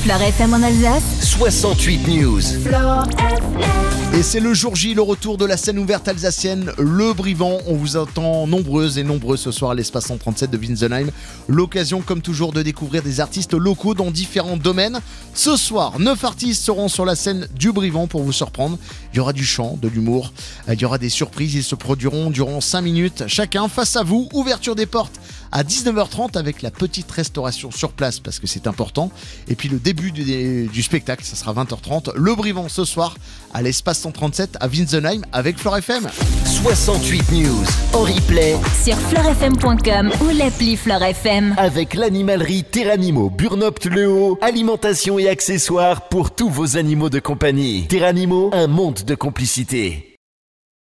Fleur FM en Alsace. 68 News. Et c'est le jour J, le retour de la scène ouverte alsacienne, le Brivant. On vous attend nombreuses et nombreux ce soir à l'espace 137 de Winsenheim. L'occasion, comme toujours, de découvrir des artistes locaux dans différents domaines. Ce soir, 9 artistes seront sur la scène du Brivant pour vous surprendre. Il y aura du chant, de l'humour, il y aura des surprises. Ils se produiront durant 5 minutes chacun face à vous. Ouverture des portes à 19h30 avec la petite restauration sur place parce que c'est important. Et puis le début du spectacle, ça sera 20h30. Le Brivant ce soir à l'espace 137 à Winsenheim avec Fleur FM. 68 News en replay Sur fleurfm.com ou l'appli Fleur FM. avec l'animalerie Terranimo Burnopt-Le-Haut, alimentation et accessoires pour tous vos animaux de compagnie. Terranimo, un monde de complicité.